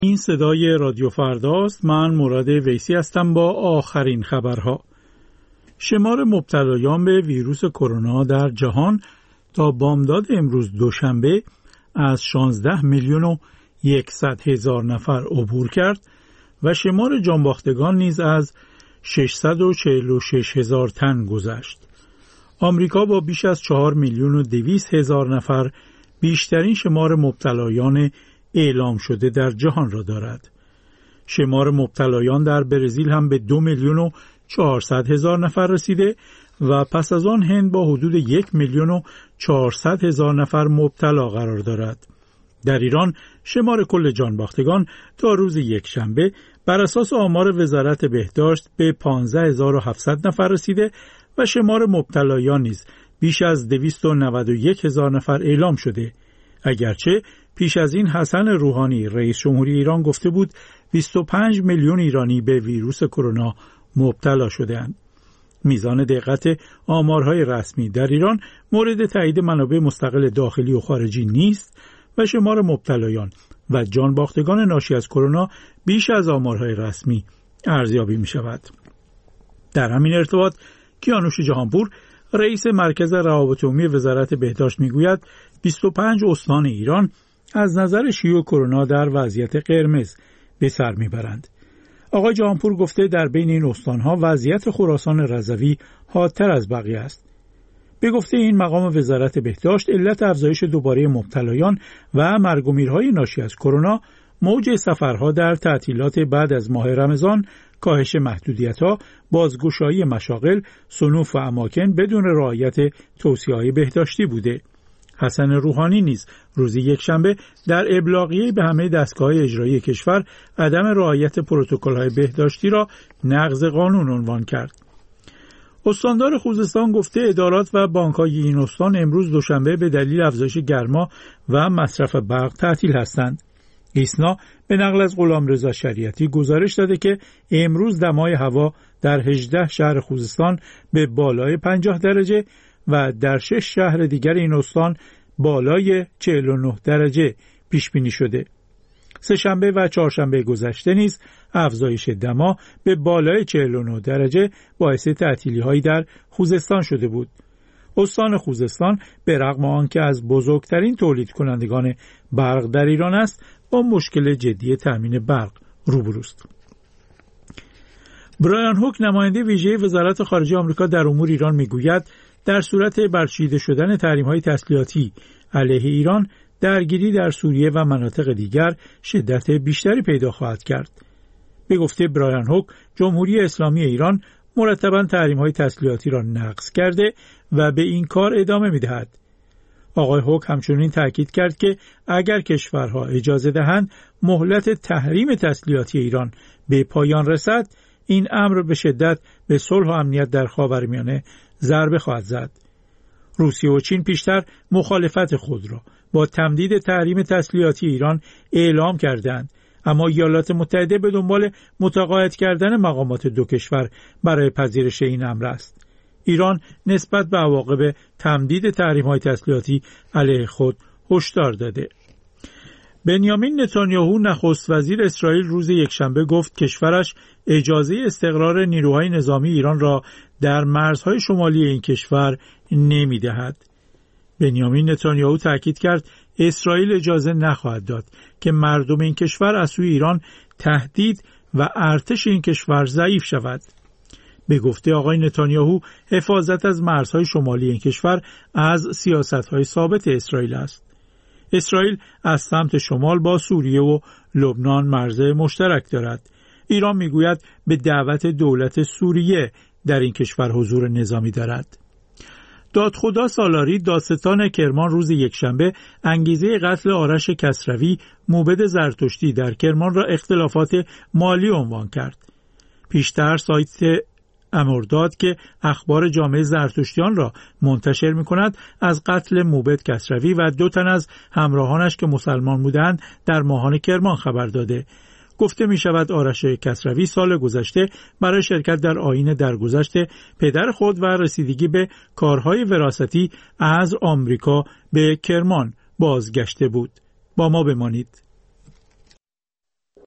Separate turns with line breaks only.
این صدای رادیو فرداست. من مراد ویسی هستم با آخرین خبرها. شمار مبتلایان به ویروس کرونا در جهان تا بامداد امروز دوشنبه از 16,100,000 نفر عبور کرد و شمار جانباختگان نیز از 646,000 تن گذشت. آمریکا با بیش از 4,200,000 نفر بیشترین شمار مبتلایان اعلام شده در جهان را دارد. شمار مبتلایان در برزیل هم به 2,400,000 نفر رسیده و پس از آن هند با حدود 1,400,000 نفر مبتلا قرار دارد. در ایران شمار کل جانباختگان تا روز یکشنبه بر اساس آمار وزارت بهداشت به 15,700 نفر رسیده و شمار مبتلایان نیز بیش از 291,000 نفر اعلام شده. اگرچه پیش از این حسن روحانی رئیس جمهوری ایران گفته بود 25 میلیون ایرانی به ویروس کرونا مبتلا شده‌اند. میزان دقت آمارهای رسمی در ایران مورد تایید منابع مستقل داخلی و خارجی نیست و شمار مبتلایان و جانباختگان ناشی از کرونا بیش از آمارهای رسمی ارزیابی می شود. در همین ارتباط کیانوش جهانپور رئیس مرکز روابط عمومی وزارت بهداشت میگوید 25 استان ایران از نظر شیوع کرونا در وضعیت قرمز به سر میبرند. آقای جهانپور گفته در بین این استانها وضعیت خراسان رضوی حادتر از بقیه است. به گفته این مقام وزارت بهداشت علت افزایش دوباره مبتلایان و مرگ و میرهای ناشی از کرونا موج سفرها در تعطیلات بعد از ماه رمضان، کاهش محدودیت‌ها، بازگشایی مشاغل، صنوف و اماکن بدون رعایت توصیه‌های بهداشتی بوده. حسن روحانی نیز روز یکشنبه در ابلاغیه‌ای به همه دستگاه‌های اجرایی کشور عدم رعایت پروتکل‌های بهداشتی را نقض قانون عنوان کرد. استاندار خوزستان گفته ادارات و بانک‌های این استان امروز دوشنبه به دلیل افزایش گرما و مصرف برق تعطیل هستند. ایسنا به نقل از غلامرضا شریعتی گزارش داده که امروز دمای هوا در 18 شهر خوزستان به بالای 50 درجه و در 6 شهر دیگر این استان بالای 49 درجه پیش بینی شده. سه‌شنبه و چهارشنبه گذشته نیز افزایش دما به بالای 49 درجه باعث تعطیلی‌هایی در خوزستان شده بود. استان خوزستان به رغم آنکه از بزرگترین تولید کنندگان برق در ایران است، با مشکل جدی تامین برق روبروست. برایان هوک نماینده ویژه وزارت خارجه آمریکا در امور ایران میگوید در صورت برچیده شدن تحریم‌های تسلیحاتی علیه ایران، درگیری در سوریه و مناطق دیگر شدت بیشتری پیدا خواهد کرد. به گفته برایان هوک، جمهوری اسلامی ایران مرتباً تحریم‌های تسلیحاتی را نقض کرده و به این کار ادامه می‌دهد. آقای هوک همچنین تاکید کرد که اگر کشورها اجازه دهند مهلت تحریم تسلیحاتی ایران به پایان رسد، این امر به شدت به صلح و امنیت در خاورمیانه ضربه خواهد زد. روسیه و چین پیشتر مخالفت خود را با تمدید تحریم تسلیحاتی ایران اعلام کردند، اما ایالات متحده به دنبال متقاعد کردن مقامات دو کشور برای پذیرش این امر است. ایران نسبت به عواقب تمدید تحریم‌های تسلیحاتی علیه خود هشدار داده. بنیامین نتانیاهو نخست وزیر اسرائیل روز یکشنبه گفت کشورش اجازه استقرار نیروهای نظامی ایران را در مرزهای شمالی این کشور نمی‌دهد. بنیامین نتانیاهو تاکید کرد اسرائیل اجازه نخواهد داد که مردم این کشور از سوی ایران تهدید و ارتش این کشور ضعیف شود. به گفته آقای نتانیاهو حفاظت از مرزهای شمالی این کشور از سیاست‌های ثابت اسرائیل است. اسرائیل از سمت شمال با سوریه و لبنان مرز مشترک دارد. ایران میگوید به دعوت دولت سوریه در این کشور حضور نظامی دارد. دادخدا سالاری دادستان کرمان روز یکشنبه انگیزه قتل آرش کسروی موبد زرتشتی در کرمان را اختلافات مالی عنوان کرد. پیشتر سایت امرداد که اخبار جامعه زرتشتیان را منتشر می‌کند از قتل موبد کسروی و 2 تن از همراهانش که مسلمان بودند در ماهان کرمان خبر داده. گفته می شود آرش کسروی سال گذشته برای شرکت در آیین درگذشت پدر خود و رسیدگی به کارهای وراثتی از آمریکا به کرمان بازگشته بود. با ما بمانید.